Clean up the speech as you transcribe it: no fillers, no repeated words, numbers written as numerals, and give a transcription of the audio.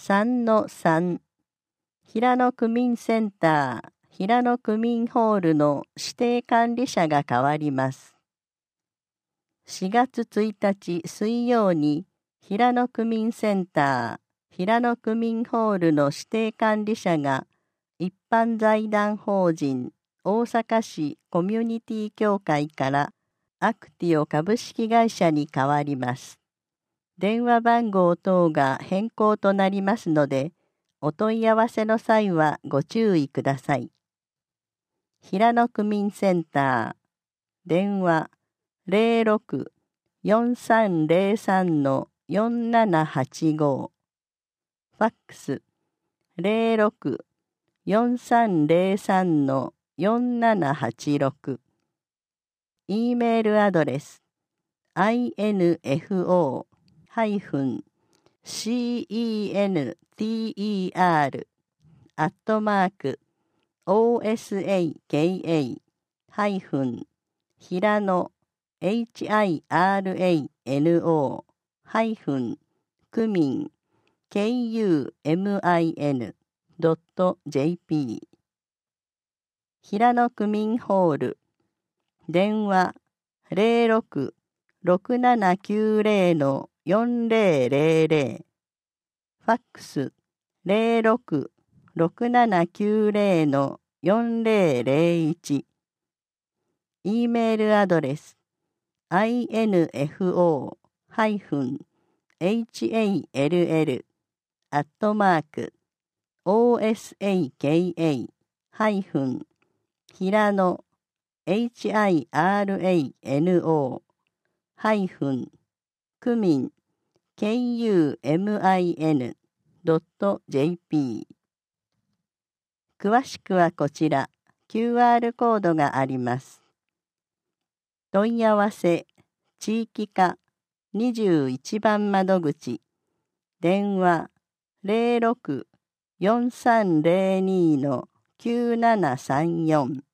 3-3 平野区民センター平野区民ホールの指定管理者が変わります。4月1日水曜に平野区民センター平野区民ホールの指定管理者が一般財団法人大阪市コミュニティ協会からアクティオ株式会社に変わります。電話番号等が変更となりますので、お問い合わせの際はご注意ください。平野区民センター電話06-4303-4785ファックス06-4303-4786 E メールアドレス info-center@osaka- 平野 hirano- 区民 kumin.jp 平野区民ホール電話06-6790-4000ファックス06-6790-4001 E メールアドレス info-hall-osaka- 平野 hirano- 区民 kumin.jp 詳しくはこちら QR コードがあります。問い合わせ地域課21番窓口電話06-4302-9734